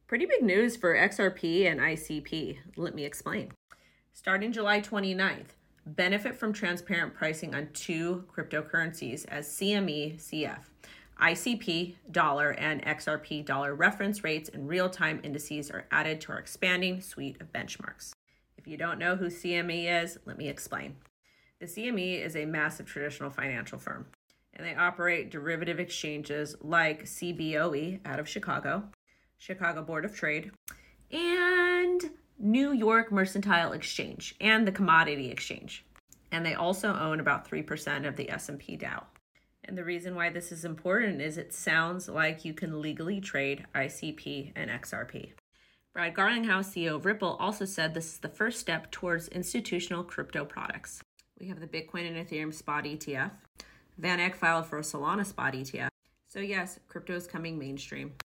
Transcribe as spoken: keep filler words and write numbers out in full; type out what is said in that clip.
Pretty big news for X R P and I C P. Let me explain. Starting July twenty-ninth, benefit from transparent pricing on two cryptocurrencies as C M E C F. I C P dollar and X R P dollar reference rates and real-time indices are added to our expanding suite of benchmarks. If you don't know who C M E is, let me explain. The C M E is a massive traditional financial firm, and they operate derivative exchanges like C B O E out of Chicago, Chicago Board of Trade, and New York Mercantile Exchange, and the Commodity Exchange. And they also own about three percent of the S and P Dow. And the reason why this is important is it sounds like you can legally trade I C P and X R P. Brad Garlinghouse, C E O of Ripple, also said this is the first step towards institutional crypto products. We have the Bitcoin and Ethereum spot E T F. Van Eck filed for a Solana spot E T F. So yes, crypto is coming mainstream.